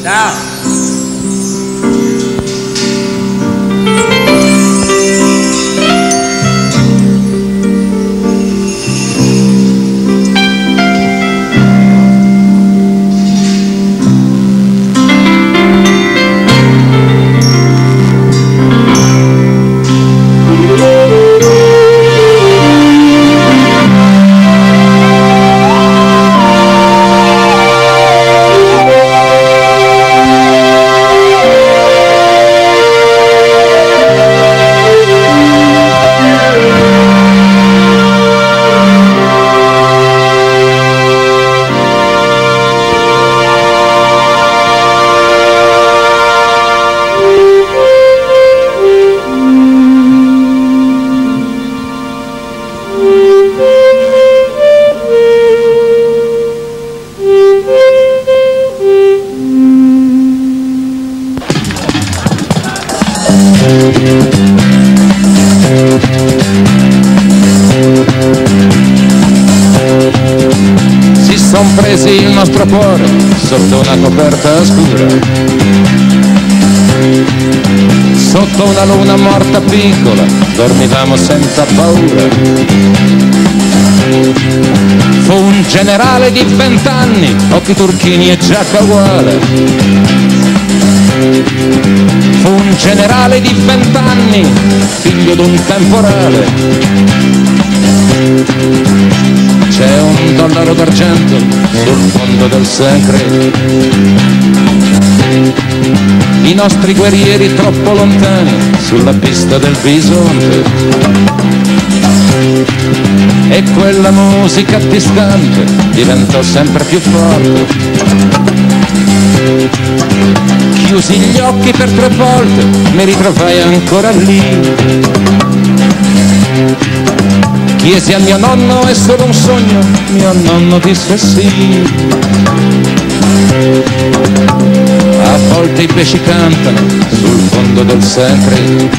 Ciao. Si son presi il nostro cuore sotto una coperta scura, sotto una luna morta piccola, dormivamo senza paura. Fu un generale di 20 anni, occhi turchini e giacca uguale. Fu un generale di 20 anni, figlio d'un temporale. C'è un dollaro d'argento sul fondo del Secret. I nostri guerrieri troppo lontani sulla pista del bisonte. E quella musica distante diventò sempre più forte. Chiusi gli occhi per 3 volte, mi ritrovai ancora lì. Chiesi a mio nonno, è solo un sogno, mio nonno disse sì. A volte i pesci cantano sul fondo del Secret.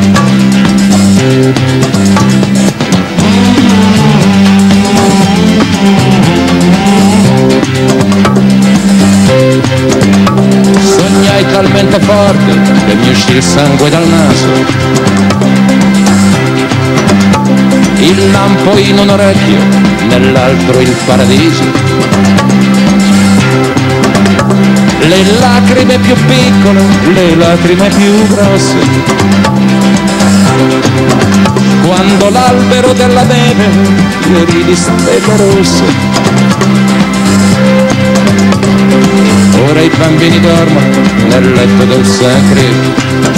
Sognai talmente forte che mi uscì il sangue dal naso. Il lampo in un orecchio, nell'altro il paradiso. Le lacrime più piccole, le lacrime più grosse. Quando l'albero della neve fiorì di stelle rosse. Ora i bambini dormono nel letto del Secret.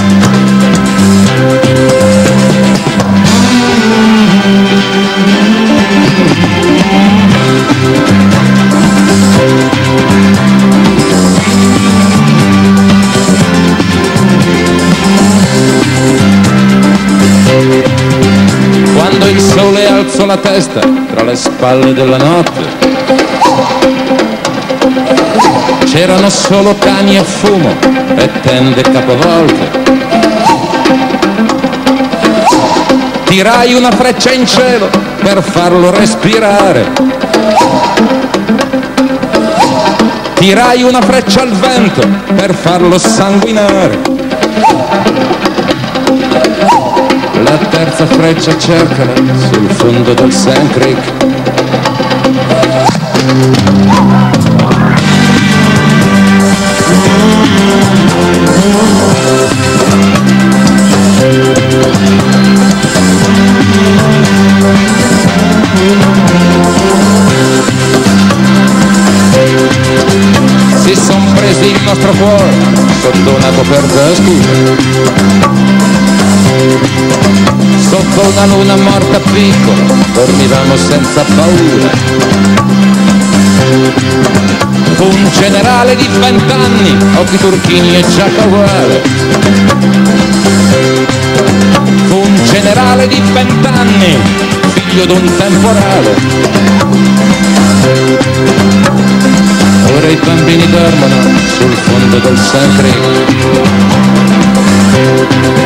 Quando il sole alzò la testa tra le spalle della notte, c'erano solo cani e fumo e tende capovolte. Tirai una freccia in cielo per farlo respirare. Tirai una freccia al vento per farlo sanguinare. La terza freccia cercala sul fondo del Secret. Si son presi il nostro cuore sotto una coperta scura. Sotto una luna morta piccola, dormivamo senza paura. Fu un generale di 20 anni, occhi turchini e giacca uguale. Fu un generale di 20 anni, figlio d'un temporale. Ora i bambini dormono sul fondo del Secret.